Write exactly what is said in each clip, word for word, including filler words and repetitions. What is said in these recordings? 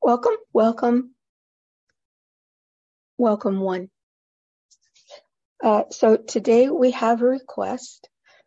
Welcome, welcome, welcome one. Uh, so today we have a request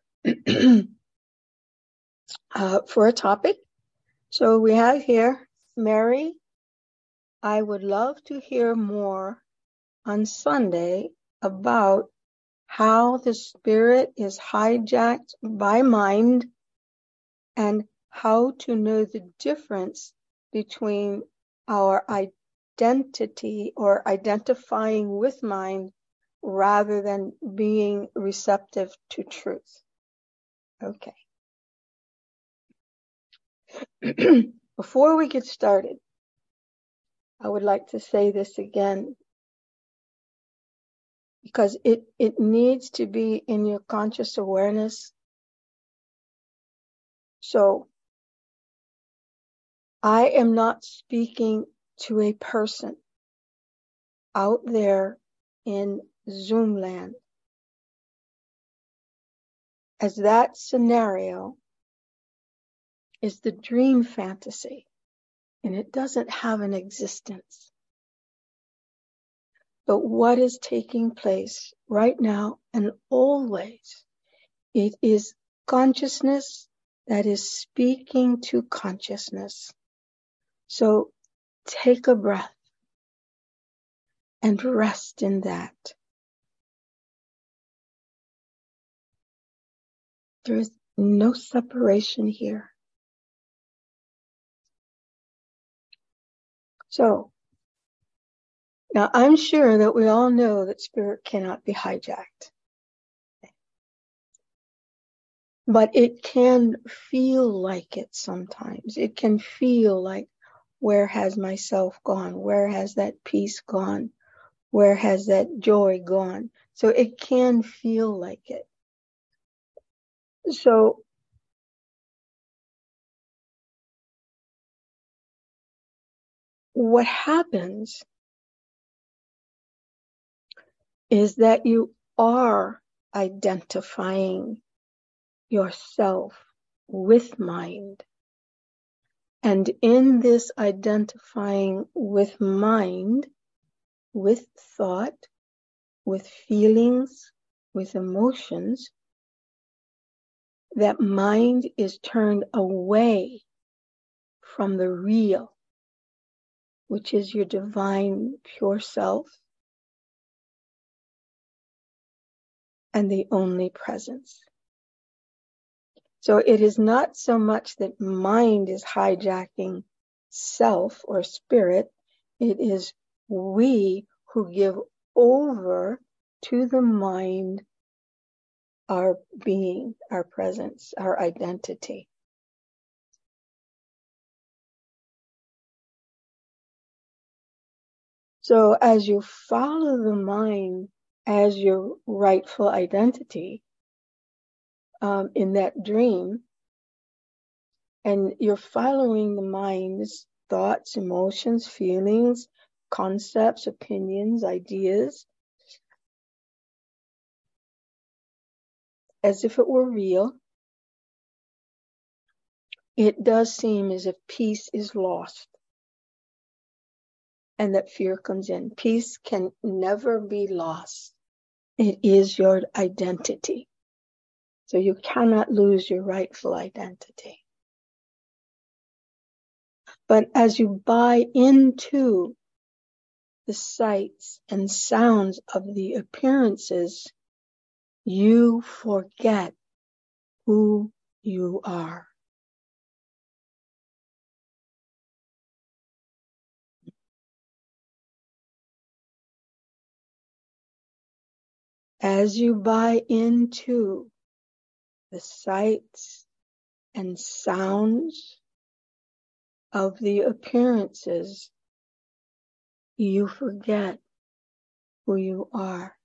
uh, for a topic. So we have here, Mary, I would love to hear more on Sunday about how the spirit is hijacked by mind and how to know the difference between our identity or identifying with mind rather than being receptive to truth. Okay. Before we get started, I would like to say this again because it, it needs to be in your conscious awareness. So I am not speaking to a person out there in Zoom land, as that scenario is the dream fantasy and it doesn't have an existence. But what is taking place right now and always, it is consciousness that is speaking to consciousness. So take a breath and rest in that. There is no separation here. So now I'm sure that we all know that spirit cannot be hijacked. But it can feel like it sometimes. It can feel like, where has my self gone? Where has that peace gone? Where has that joy gone? So it can feel like it. So what happens is that you are identifying yourself with mind. And in this identifying with mind, with thought, with feelings, with emotions, that mind is turned away from the real, which is your divine pure self and the only presence. So it is not so much that mind is hijacking self or spirit. It is we who give over to the mind our being, our presence, our identity. So as you follow the mind as your rightful identity um, in that dream, and you're following the mind's thoughts, emotions, feelings, concepts, opinions, ideas, as if it were real, it does seem as if peace is lost and that fear comes in. Peace can never be lost. It is your identity. So you cannot lose your rightful identity. But as you buy into the sights and sounds of the appearances, you forget who you are. As you buy into the sights and sounds of the appearances, you forget who you are.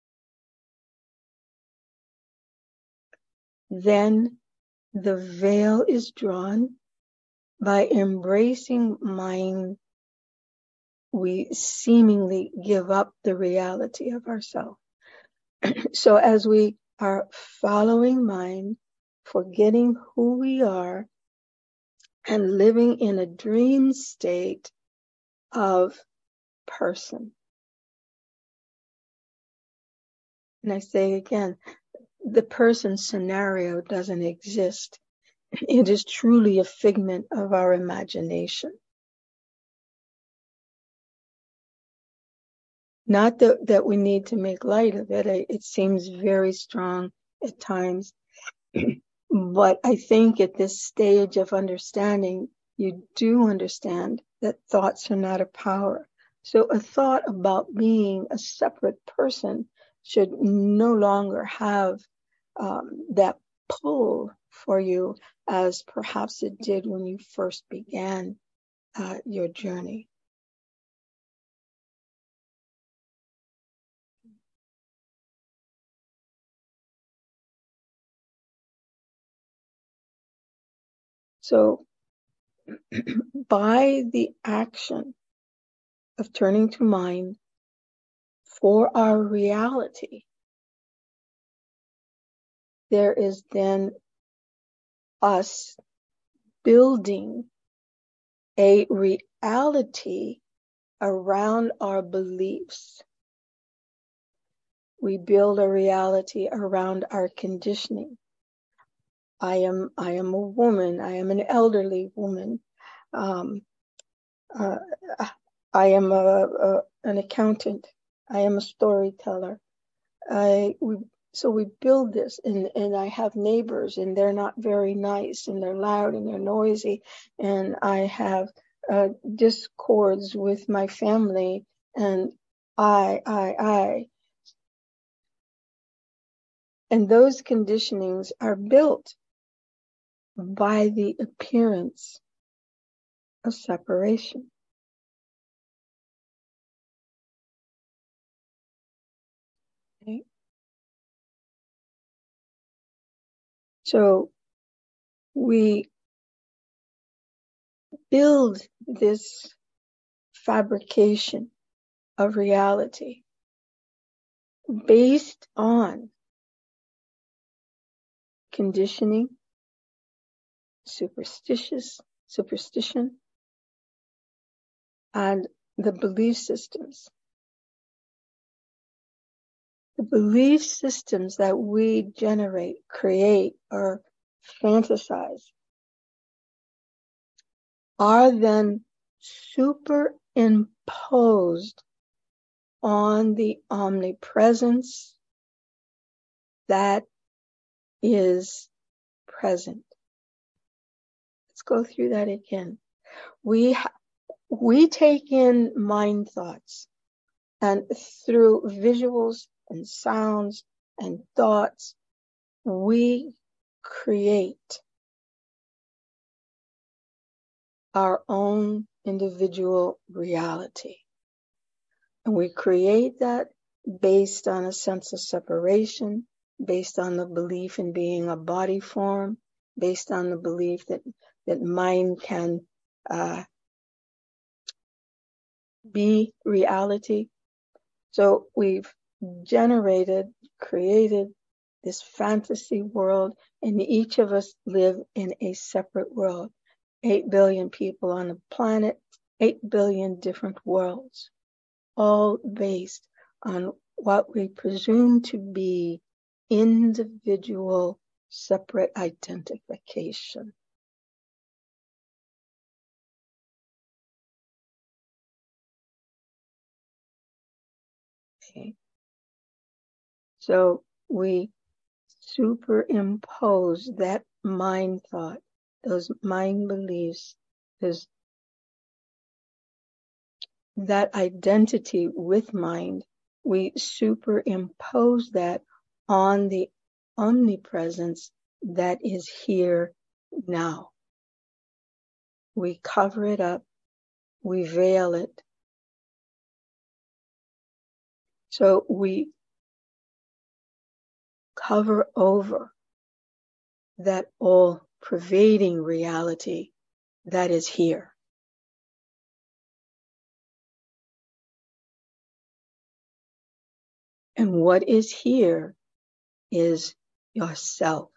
Then the veil is drawn. By embracing mind, we seemingly give up the reality of ourselves. So as we are following mind, forgetting who we are, and living in a dream state, of person. And I say again, the person scenario doesn't exist. It is truly a figment of our imagination. Not that, that we need to make light of it. I, it seems very strong at times. But I think at this stage of understanding, you do understand that thoughts are not a power. So a thought about being a separate person should no longer have um, that pull for you as perhaps it did when you first began uh, your journey. So by the action of turning to mind for our reality, there is then us building a reality around our beliefs. We build a reality around our conditioning. I am, I am a woman. I am an elderly woman. Um, uh, I am a, a, an accountant. I am a storyteller. I, we, so we build this, and, and I have neighbors, and they're not very nice, and they're loud, and they're noisy, and I have uh, discords with my family, and I, I, I. And those conditionings are built by the appearance of separation. Okay? So we build this fabrication of reality based on conditioning, superstitious, superstition, and the belief systems. The belief systems that we generate, create, or fantasize are then superimposed on the omnipresence that is present. Let's go through that again. We ha- we take in mind thoughts, and through visuals and sounds and thoughts, we create our own individual reality. And we create that based on a sense of separation, based on the belief in being a body form, based on the belief that, that mind can uh, be reality. So we've generated, created this fantasy world, and each of us live in a separate world. Eight billion people on the planet, eight billion different worlds, all based on what we presume to be individual separate identification. Okay. So we superimpose that mind thought, those mind beliefs, those, that identity with mind, we superimpose that on the omnipresence that is here now. We cover it up, we veil it. So we cover over that all pervading reality that is here. And what is here is yourself.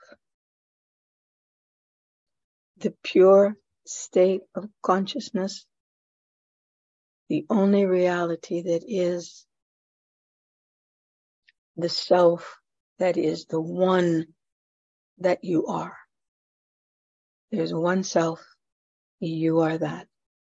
The pure state of consciousness, the only reality that is the self, that is the one that you are. There's one self, you are that.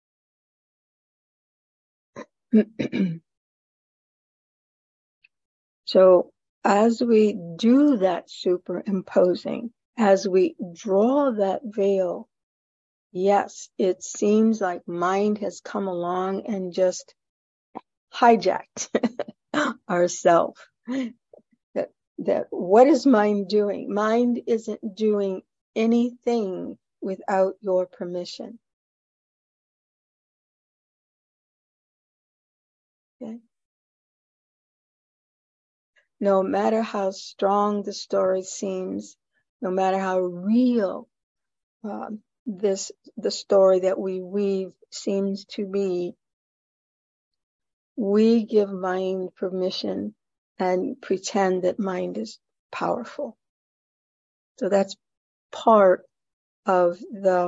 So as we do that superimposing, as we draw that veil, yes, it seems like mind has come along and just hijacked ourself. That, that what is mind doing? Mind isn't doing anything without your permission. Okay? No matter how strong the story seems, no matter how real um, this the story that we weave seems to be, we give mind permission and pretend that mind is powerful. So that's part of the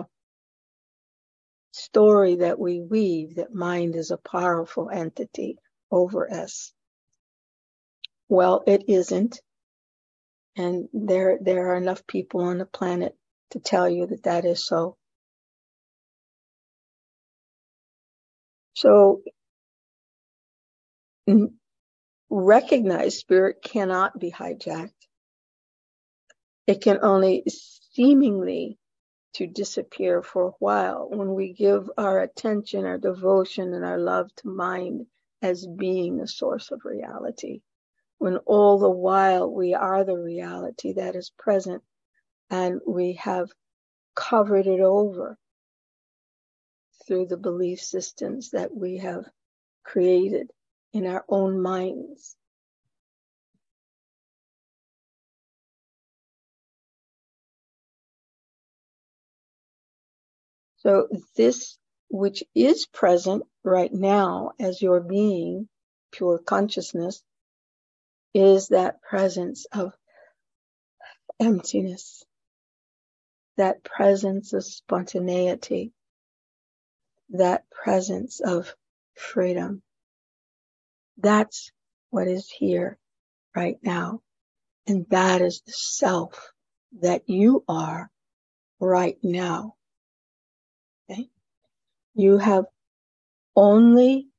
story that we weave, that mind is a powerful entity over us. Well, it isn't. And there, there are enough people on the planet to tell you that that is so. So recognize spirit cannot be hijacked. It can only seemingly to disappear for a while when we give our attention, our devotion, and our love to mind as being the source of reality. When all the while we are the reality that is present, and we have covered it over through the belief systems that we have created in our own minds. So this which is present right now as your being, pure consciousness, is that presence of emptiness, that presence of spontaneity, that presence of freedom. That's what is here right now. And that is the self that you are right now. Okay? You have only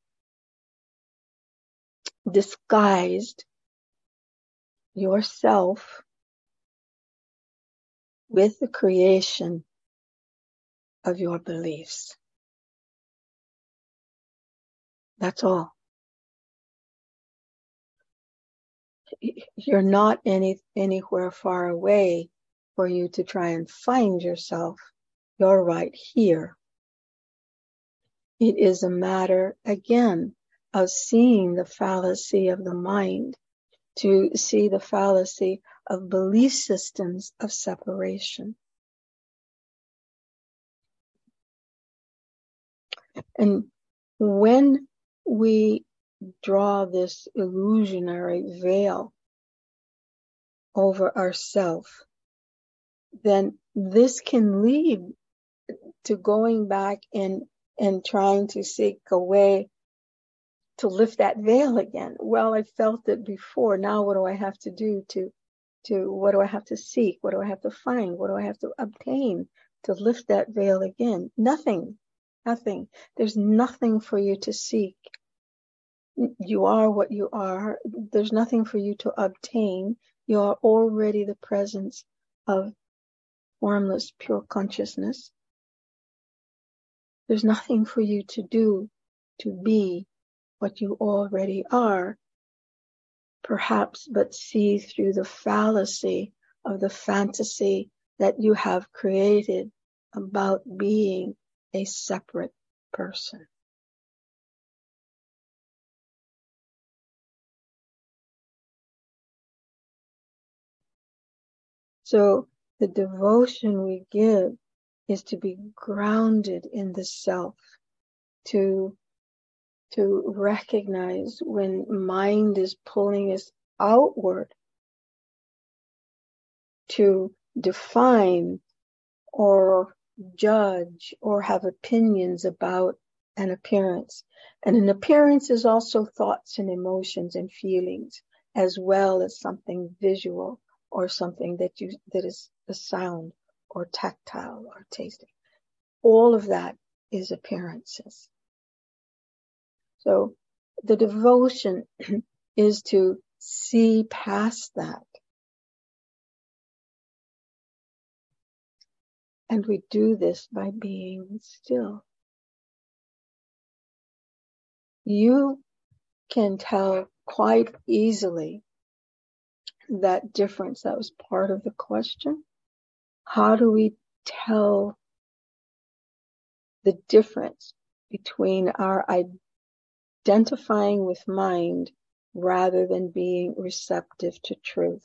disguised yourself with the creation of your beliefs. That's all. You're not any anywhere far away for you to try and find yourself. You're right here. It is a matter, again, of seeing the fallacy of the mind, to see the fallacy of belief systems of separation. And when we draw this illusionary veil over ourself, then this can lead to going back and, and trying to seek a way to lift that veil again. Well, I felt it before. Now what do I have to do to, to, what do I have to seek? What do I have to find? What do I have to obtain to lift that veil again? Nothing, nothing. There's nothing for you to seek. You are what you are. There's nothing for you to obtain. You are already the presence of formless, pure consciousness. There's nothing for you to do to be what you already are, perhaps, but see through the fallacy of the fantasy that you have created about being a separate person. So the devotion we give is to be grounded in the self, to to recognize when mind is pulling us outward to define or judge or have opinions about an appearance. And an appearance is also thoughts and emotions and feelings, as well as something visual or something that you that is a sound or tactile or tasting. All of that is appearances. So the devotion is to see past that. And we do this by being still. You can tell quite easily that difference. That was part of the question. How do we tell the difference between our identifying with mind rather than being receptive to truth?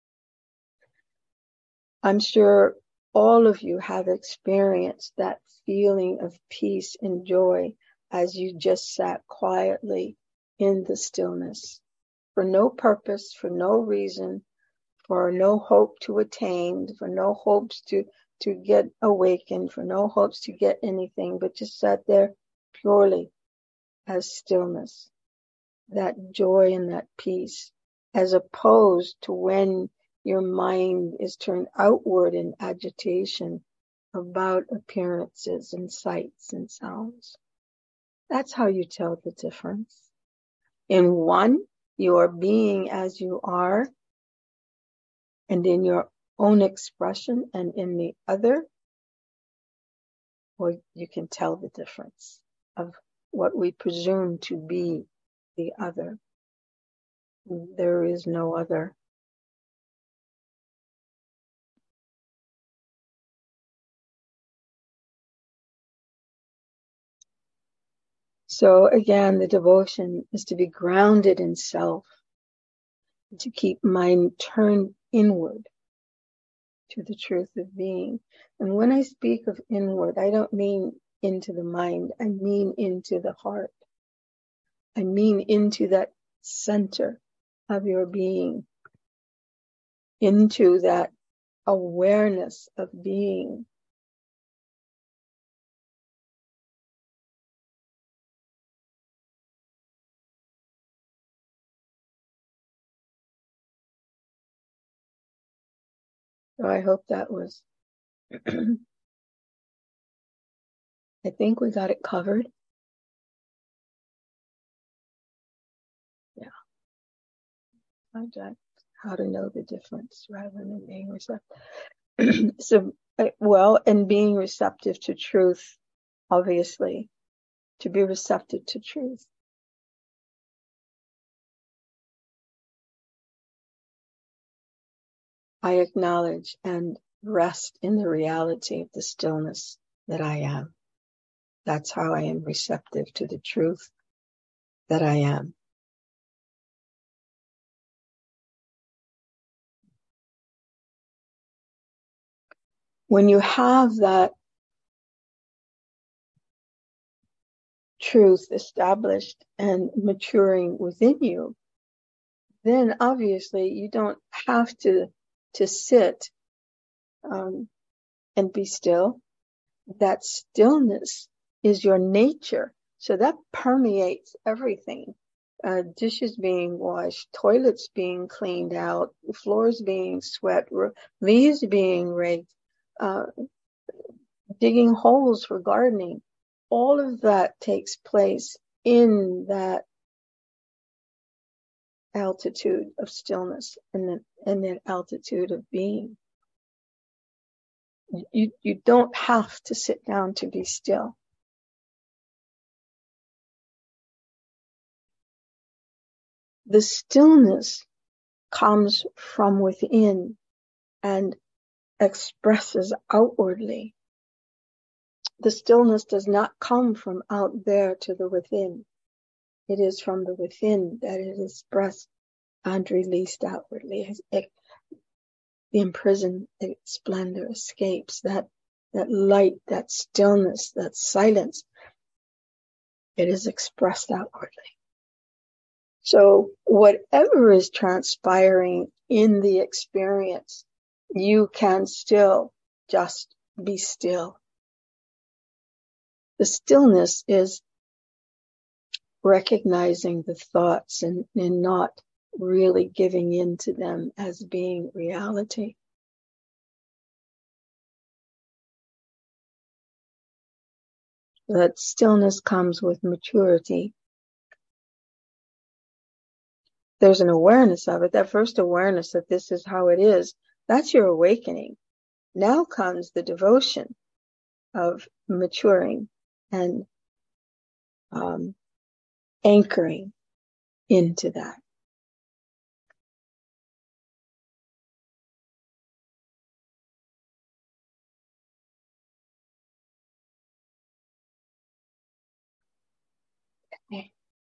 I'm sure all of you have experienced that feeling of peace and joy as you just sat quietly in the stillness, for no purpose, for no reason, for no hope to attain, for no hopes to, to get awakened, for no hopes to get anything, but just sat there purely as stillness, that joy and that peace, as opposed to when your mind is turned outward in agitation about appearances and sights and sounds. That's how you tell the difference. In one, you are being as you are, and in your own expression, and in the other, well, you can tell the difference of what we presume to be the other. There is no other. So again, the devotion is to be grounded in self, to keep mind turned inward to the truth of being. And when I speak of inward, I don't mean into the mind, I mean into the heart. I mean into that center of your being, into that awareness of being. So I hope that was, I think we got it covered. Yeah. Project, how to know the difference rather than being receptive. So, well, and being receptive to truth, obviously, to be receptive to truth. I acknowledge and rest in the reality of the stillness that I am. That's how I am receptive to the truth that I am. When you have that truth established and maturing within you, then obviously you don't have to, to sit um, and be still. That stillness is your nature. So that permeates everything. Uh, dishes being washed, toilets being cleaned out, floors being swept, leaves being raked, uh, digging holes for gardening. All of that takes place in that altitude of stillness and that, and that altitude of being. You, you don't have to sit down to be still. The stillness comes from within and expresses outwardly. The stillness does not come from out there to the within. It is from the within that it is expressed and released outwardly. It, the imprisoned splendor escapes, that, that light, that stillness, that silence. It is expressed outwardly. So whatever is transpiring in the experience, you can still just be still. The stillness is recognizing the thoughts and, and not really giving in to them as being reality. That stillness comes with maturity. There's an awareness of it. That first awareness that this is how it is, that's your awakening. Now comes the devotion of maturing and um, anchoring into that. Okay.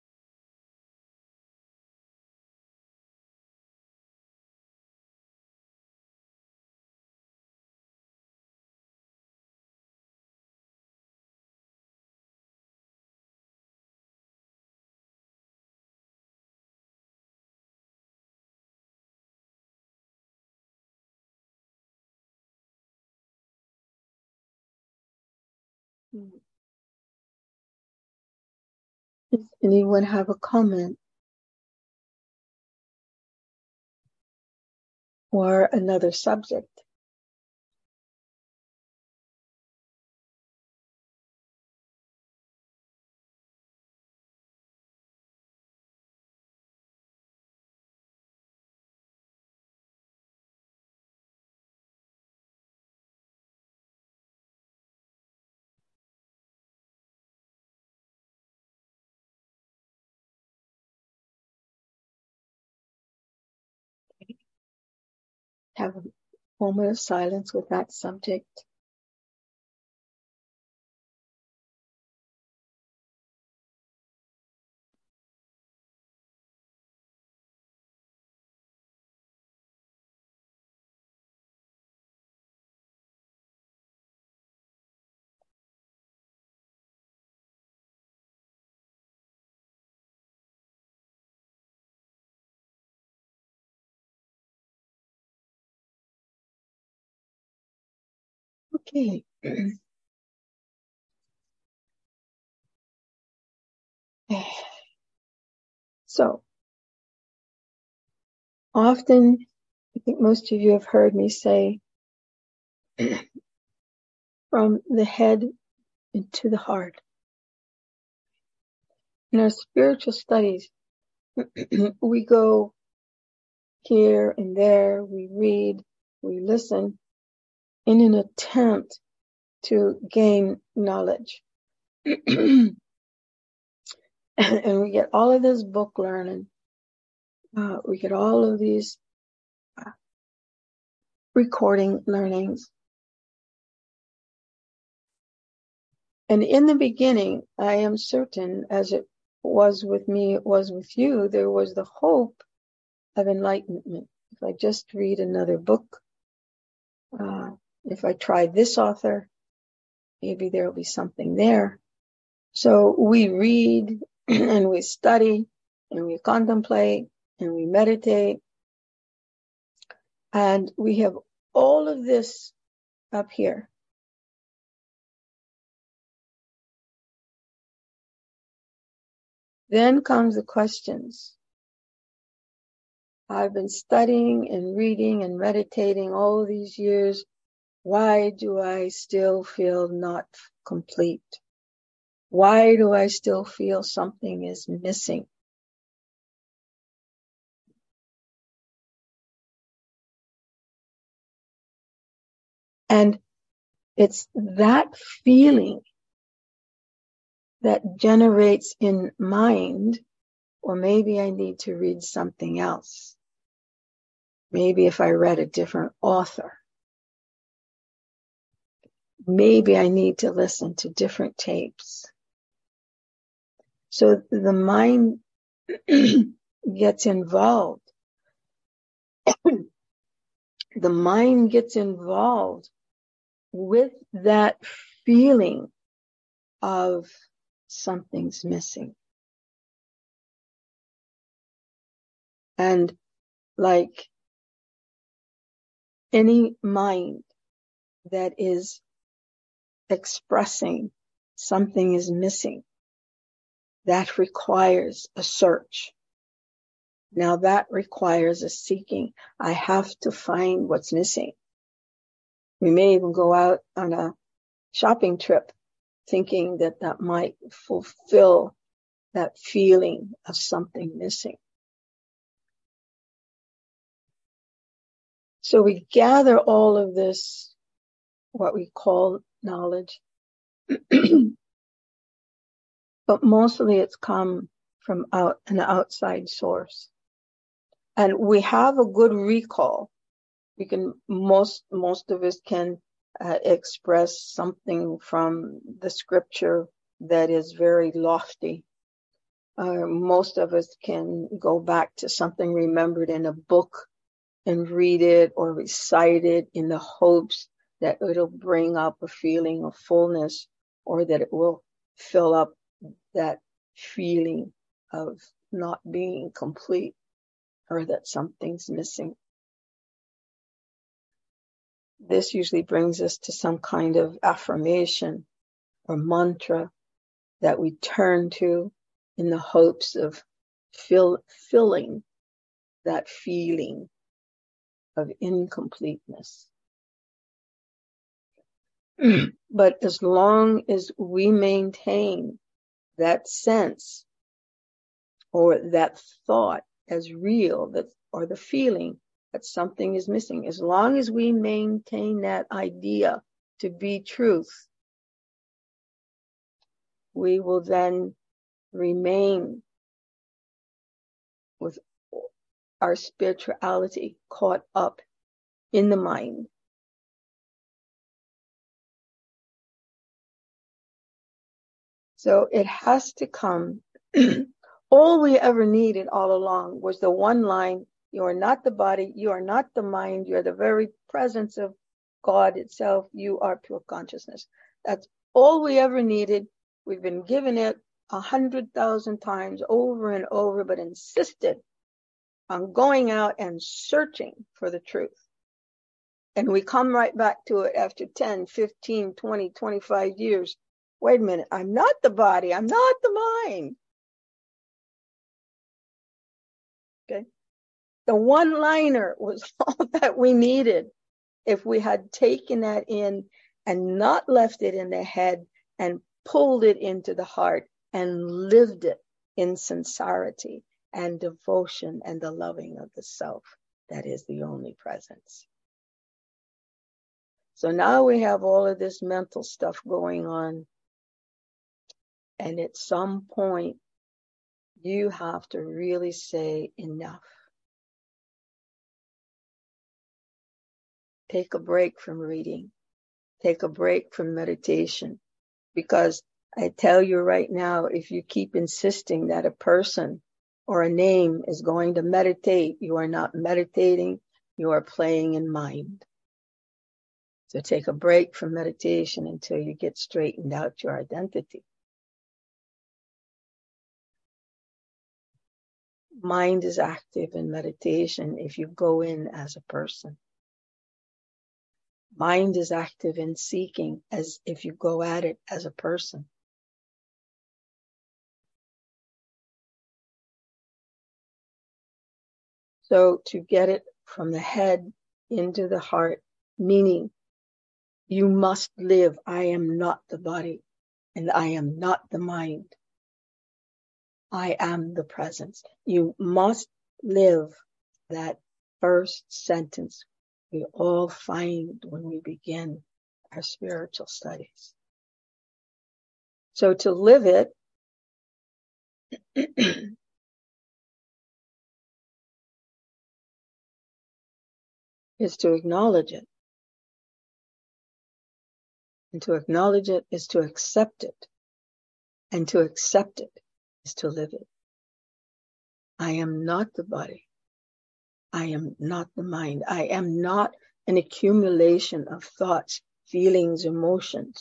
Does anyone have a comment or another subject? Have a moment of silence with that subject. Okay. So, often, I think most of you have heard me say, from the head into the heart. In our spiritual studies, we go here and there, we read, we listen in an attempt to gain knowledge. And we get all of this book learning. Uh, we get all of these uh, recording learnings. And in the beginning, I am certain, as it was with me, it was with you, there was the hope of enlightenment. If I just read another book, uh, if I try this author, maybe there'll be something there. So we read and we study and we contemplate and we meditate. And we have all of this up here. Then comes the questions. I've been studying and reading and meditating all these years. Why do I still feel not complete? Why do I still feel something is missing? And it's that feeling that generates in mind, or maybe I need to read something else. Maybe if I read a different author. Maybe I need to listen to different tapes. So the mind gets involved. The mind gets involved with that feeling of something's missing. And like any mind that is expressing something is missing, That requires a search. Now that requires a seeking. I have to find what's missing. We may even go out on a shopping trip thinking that that might fulfill that feeling of something missing. So we gather all of this, what we call knowledge, but mostly it's come from out an outside source. And we have a good recall. We can, most, most of us can uh, express something from the scripture that is very lofty. Uh, most of us can go back to something remembered in a book and read it or recite it in the hopes that it'll bring up a feeling of fullness, or that it will fill up that feeling of not being complete, or that something's missing. This usually brings us to some kind of affirmation or mantra that we turn to in the hopes of fill, filling that feeling of incompleteness. But as long as we maintain that sense or that thought as real, that or the feeling that something is missing, as long as we maintain that idea to be truth, we will then remain with our spirituality caught up in the mind. So it has to come. All we ever needed all along was the one line: you are not the body, you are not the mind, you are the very presence of God itself, you are pure consciousness. That's all we ever needed. We've been given it a hundred thousand times over and over, but insisted on going out and searching for the truth. And we come right back to it after ten, fifteen, twenty, twenty-five years. Wait a minute, I'm not the body, I'm not the mind. Okay. The one-liner was all that we needed. If we had taken that in and not left it in the head and pulled it into the heart and lived it in sincerity and devotion and the loving of the self, that is the only presence. So now we have all of this mental stuff going on. And at some point, you have to really say enough. Take a break from reading. Take a break from meditation. Because I tell you right now, if you keep insisting that a person or a name is going to meditate, you are not meditating, you are playing in mind. So take a break from meditation until you get straightened out your identity. Mind is active in meditation if you go in as a person. Mind is active in seeking as if you go at it as a person. So to get it from the head into the heart, meaning you must live, I am not the body and I am not the mind. I am the presence. You must live that first sentence we all find when we begin our spiritual studies. So to live it is to acknowledge it. And to acknowledge it is to accept it. And to accept it is to live it. I am not the body. I am not the mind. I am not an accumulation of thoughts, feelings, emotions.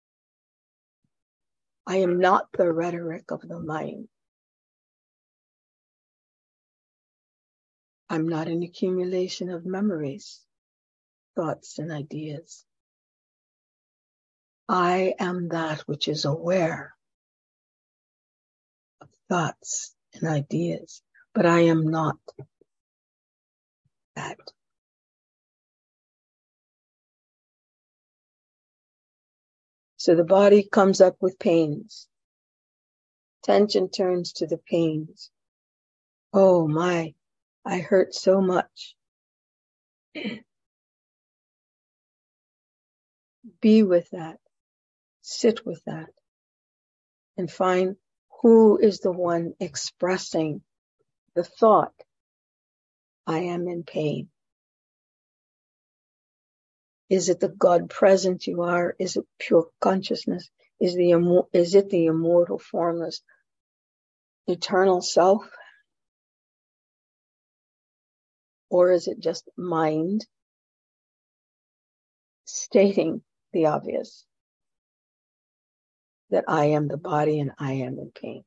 I am not the rhetoric of the mind. I'm not an accumulation of memories, thoughts, and ideas. I am that which is aware thoughts and ideas, but I am not that. So the body comes up with pains. Tension turns to the pains. Oh my, I hurt so much. Be with that. Sit with that. And find who is the one expressing the thought, I am in pain. Is it the God present you are? Is it pure consciousness? Is the is it the immortal, formless, eternal self? Or is it just mind stating the obvious, that I am the body and I am in pain?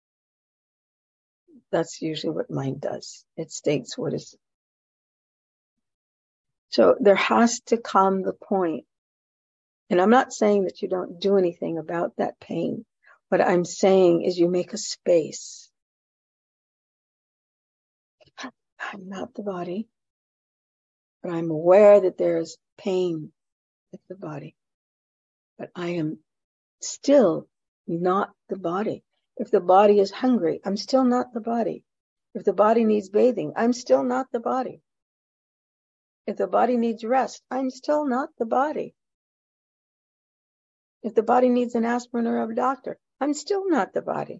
That's usually what mind does. It states what is. So there has to come the point, and I'm not saying that you don't do anything about that pain. What I'm saying is you make a space. I'm not the body, but I'm aware that there is pain with the body. But I am still not the body. If the body is hungry, I'm still not the body. If the body needs bathing, I'm still not the body. If the body needs rest, I'm still not the body. If the body needs an aspirin or a doctor, I'm still not the body.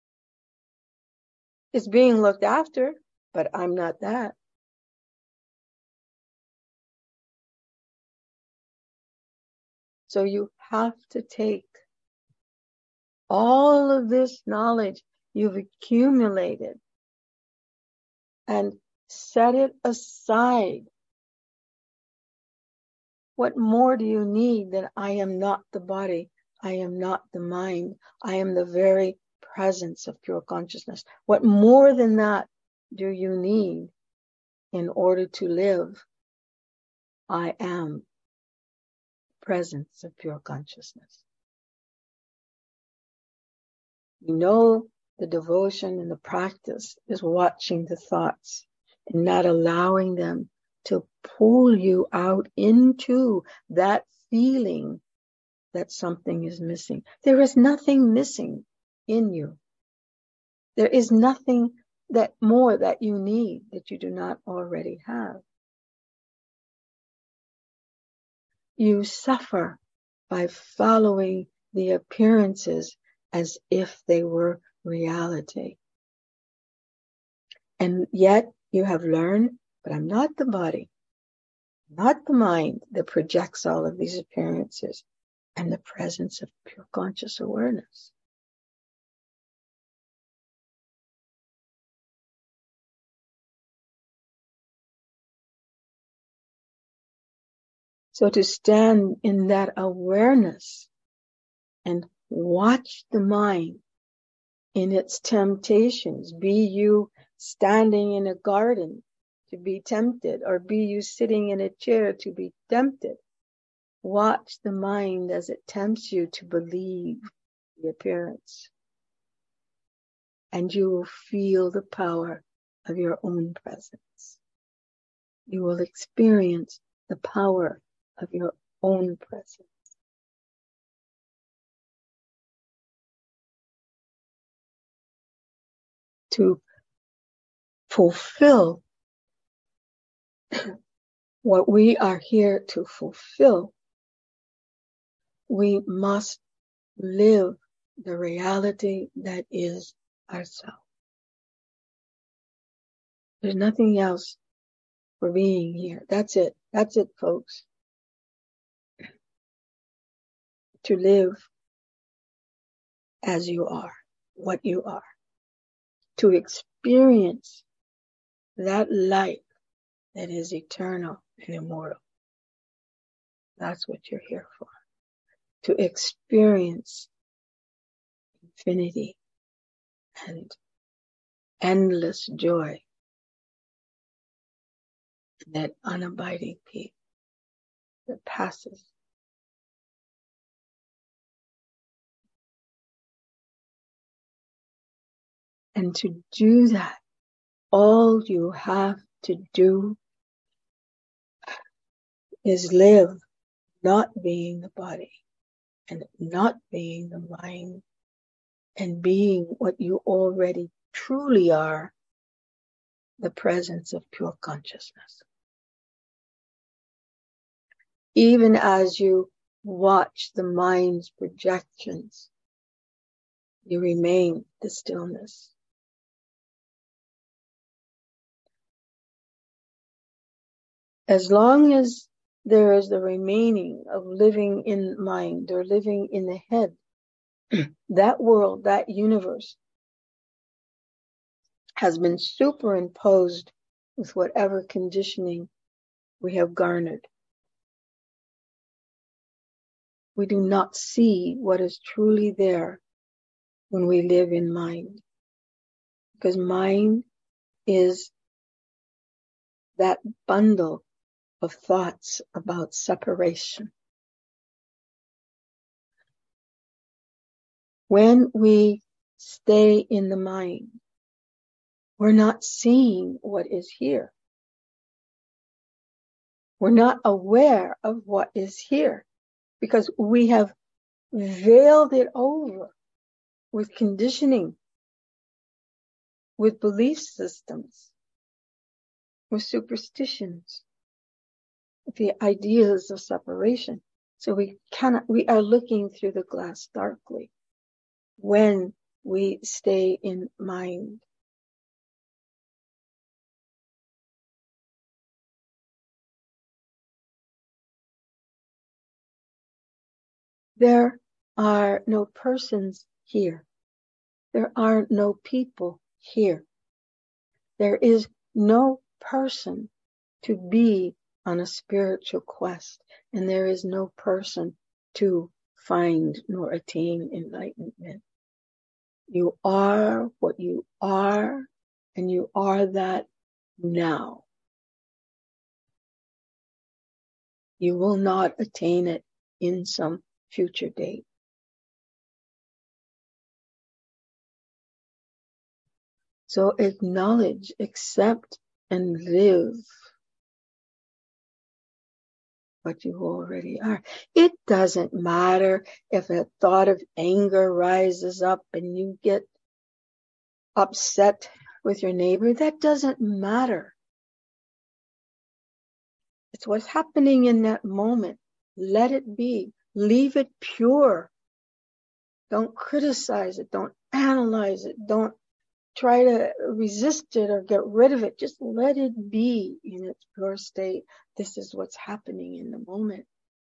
It's being looked after, but I'm not that. So you have to take all of this knowledge you've accumulated and set it aside. What more do you need than I am not the body, I am not the mind, I am the very presence of pure consciousness? What more than that do you need in order to live? I am presence of pure consciousness. You know, the devotion and the practice is watching the thoughts and not allowing them to pull you out into that feeling that something is missing. There is nothing missing in you. There is nothing that more that you need that you do not already have. You suffer by following the appearances as if they were reality. And yet you have learned, but I'm not the body, not the mind that projects all of these appearances. I'm the presence of pure conscious awareness. So to stand in that awareness and watch the mind in its temptations, be you standing in a garden to be tempted, or be you sitting in a chair to be tempted. Watch the mind as it tempts you to believe the appearance. And you will feel the power of your own presence. You will experience the power of your own presence. To fulfill what we are here to fulfill, we must live the reality that is ourselves. There's nothing else for being here. That's it. That's it, folks. To live as you are, what you are. To experience that life that is eternal and immortal. That's what you're here for. To experience infinity and endless joy, and that unabiding peace that passes And to do that, all you have to do is live not being the body and not being the mind and being what you already truly are, the presence of pure consciousness. Even as you watch the mind's projections, you remain the stillness. As long as there is the remaining of living in mind or living in the head, that world, that universe has been superimposed with whatever conditioning we have garnered. We do not see what is truly there when we live in mind, because mind is that bundle of thoughts about separation. When we stay in the mind, we're not seeing what is here. We're not aware of what is here because we have veiled it over with conditioning, with belief systems, with superstitions, with the ideas of separation. So we cannot, we are looking through the glass darkly when we stay in mind. There are no persons here. There are no people here. There is no person to be on a spiritual quest, and there is no person to find nor attain enlightenment. You are what you are, and you are that now. You will not attain it in some future date. So acknowledge, accept, and live what you already are. It doesn't matter if a thought of anger rises up and you get upset with your neighbor. That doesn't matter. It's what's happening in that moment. Let it be. Leave it pure. Don't criticize it. Don't analyze it. Don't try to resist it or get rid of it. Just let it be in its pure state. This is what's happening in the moment.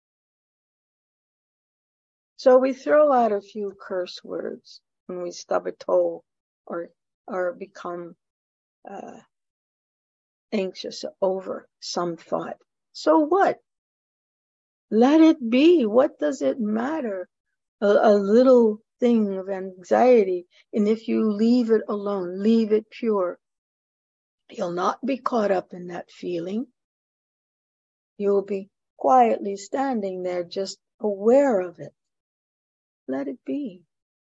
So we throw out a few curse words when we stub a toe or or become uh, anxious over some thought. So what? Let it be. What does it matter? A, a little thing of anxiety. And if you leave it alone, leave it pure, you'll not be caught up in that feeling. You'll be quietly standing there, just aware of it. Let it be.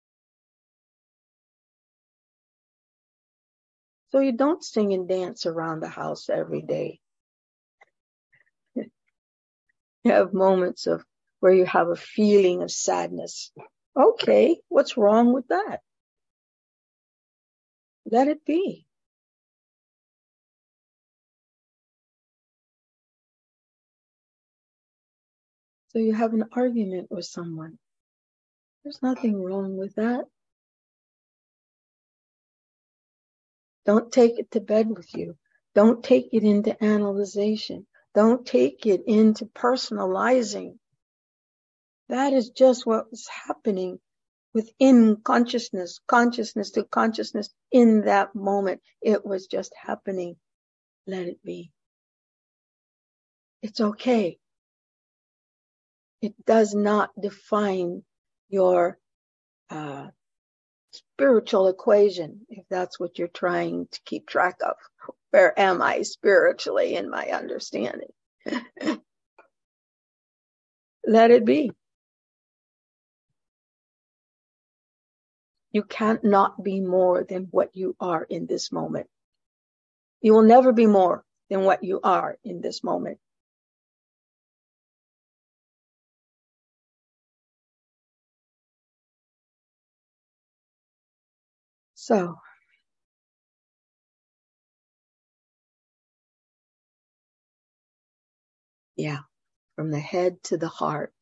So you don't sing and dance around the house every day. You have moments of where you have a feeling of sadness. Okay, what's wrong with that? Let it be. So you have an argument with someone. There's nothing wrong with that. Don't take it to bed with you. Don't take it into analyzation. Don't take it into personalizing. That is just what was happening within consciousness, consciousness to consciousness in that moment. It was just happening. Let it be. It's okay. It does not define your uh, spiritual equation, if that's what you're trying to keep track of. Where am I spiritually in my understanding? Let it be. You can't not be more than what you are in this moment. You will never be more than what you are in this moment. So, yeah, from the head to the heart.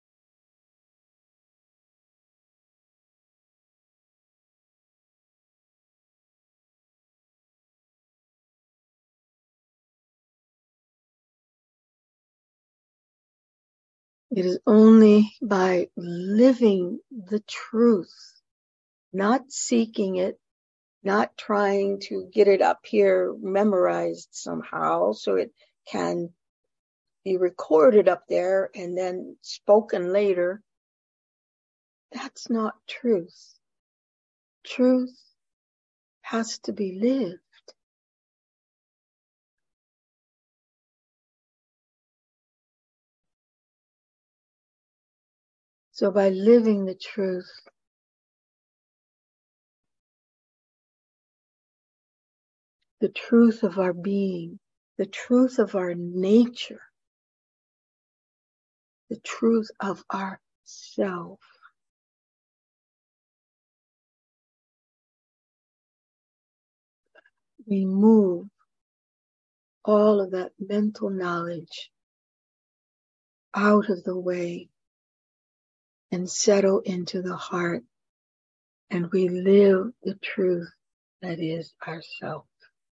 It is only by living the truth, not seeking it, not trying to get it up here memorized somehow so it can be recorded up there and then spoken later. That's not truth. Truth has to be lived. So by living the truth, the truth of our being, the truth of our nature, the truth of ourself, we move all of that mental knowledge out of the way and settle into the heart, and we live the truth that is ourself.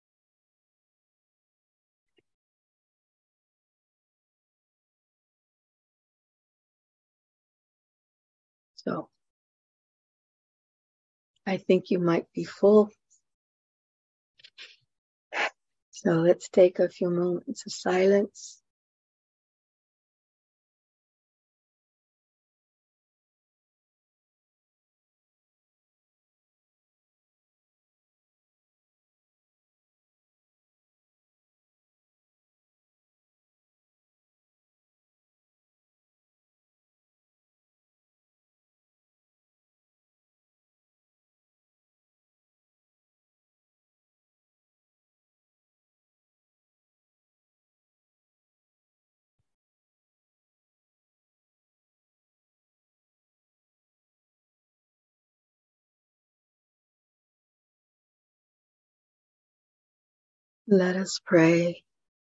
So I think you might be full. So let's take a few moments of silence. Let us pray.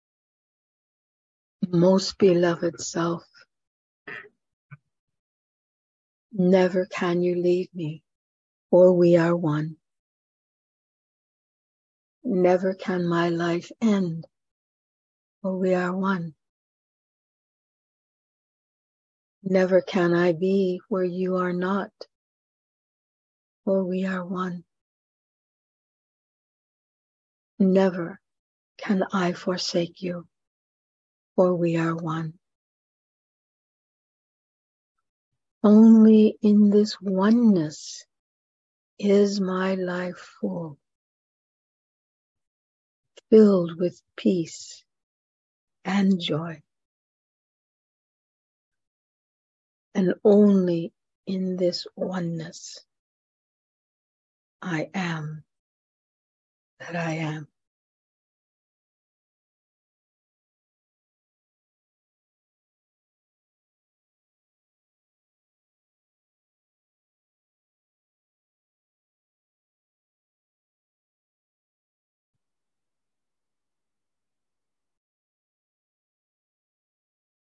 Most beloved self, never can you leave me, for we are one. Never can my life end, for we are one. Never can I be where you are not, for we are one. Never can I forsake you, for we are one. Only in this oneness is my life full, filled with peace and joy. And only in this oneness I am that I am.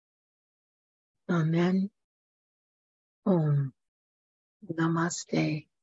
Amen. Om. Namaste.